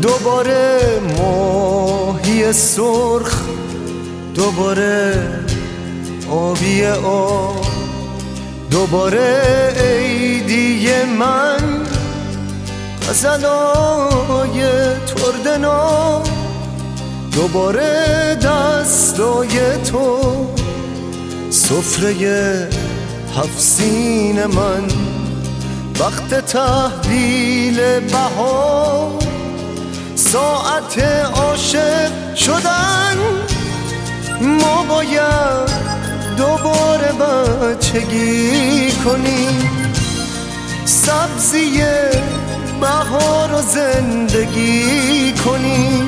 دوباره ماهی سرخ، دوباره آبی آب، دوباره عیدی من، غزلای تردنا، دوباره دستای تو، سفره هفسین من، وقت تحویل بهار، ساعت عاشق شدن. ما باید دوباره بچگی کنیم، سبزی بهار رو زندگی کنیم.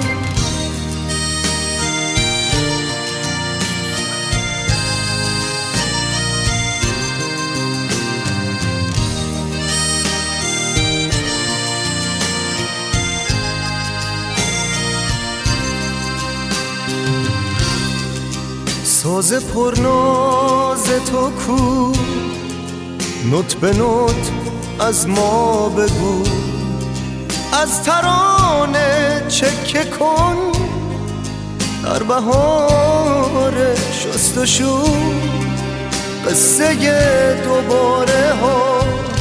ساز پرناز تو کو، نوت به نوت از ما بگو، از ترانه چکه کن در بهار شستشو. قصه دوباره ها،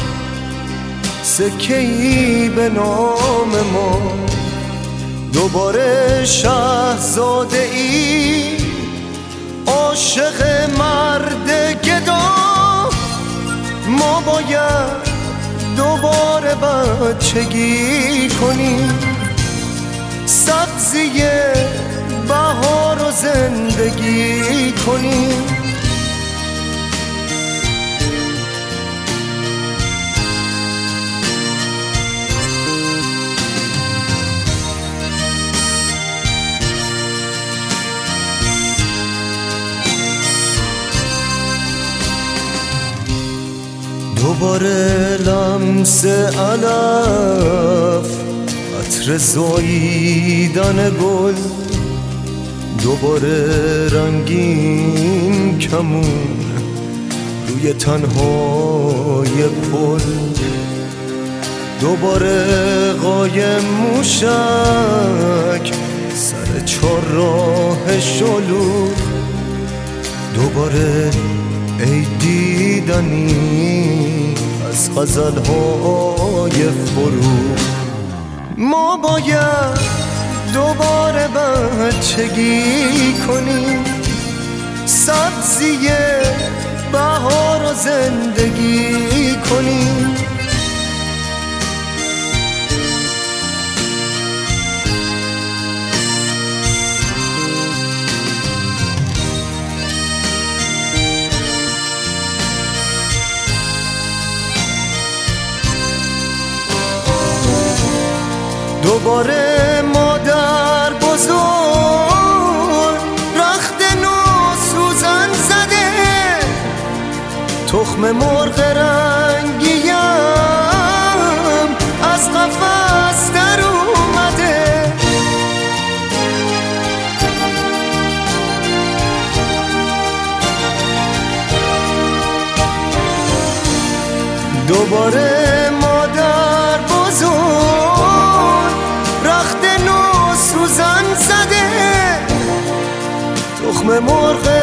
سکه‌ای به نام ما، دوباره شاهزاده ای عاشق مرد گدا. ما باید دوباره بچگی کنیم، سبزی بهار رو زندگی کنیم. دوباره لمس علف، عطر زاییدن گل، دوباره رنگین کمون روی تنهای پل، دوباره قایم موشک سر چهارراه شلوغ، دوباره ای دیدنی از غزلهای فروغ. ما باید دوباره بچگی کنیم، سبزی بهار رو زندگی کنیم. دوباره مادر بزرگ رخت نو سوزن زده، تخم مرغ رنگیم از قفس در اومده. دوباره مادر بزرگ رخت نو سوزن زده، تخم مرغ